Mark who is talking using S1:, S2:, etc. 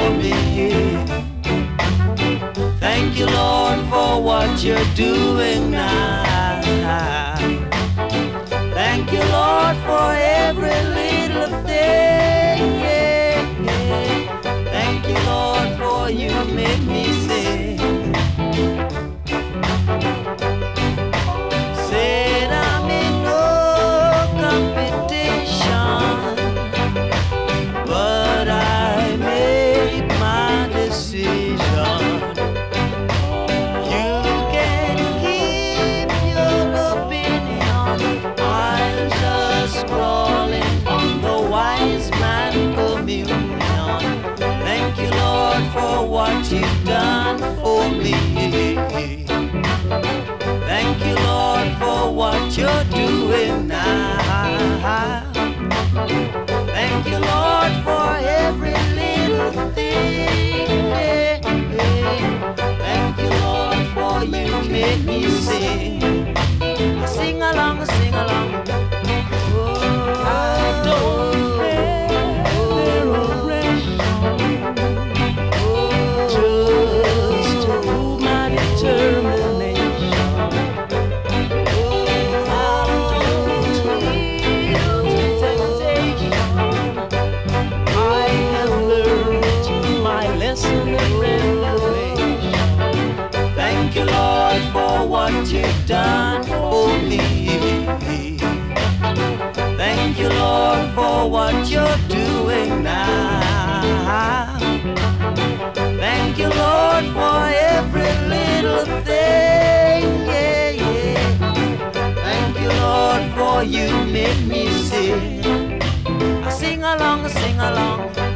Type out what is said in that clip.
S1: for me. Thank you, Lord, for what you're doing now. Thank you, Lord, for every little thing. Thank you, Lord, for you make me sing. Said I'm in no competition, but I make my decision. You can keep your opinion. I'm just crawling on the wise man communion. Thank you, Lord, for what you've done for me. Thank you, Lord, for what you're doing now. Thank you, Lord, for every little thing. Thank you, Lord, for you make me sing. Sing along, sing along. Oh, I don't fear oppression. Just to prove my determination. I don't yield to temptation. I have learned my lesson in revelation. Thank you, Lord, for what you've done for me. Thank you, Lord, for what you're doing now. Thank you, Lord, for every little thing. Thank you, Lord, for you make me sing. I sing along, sing along.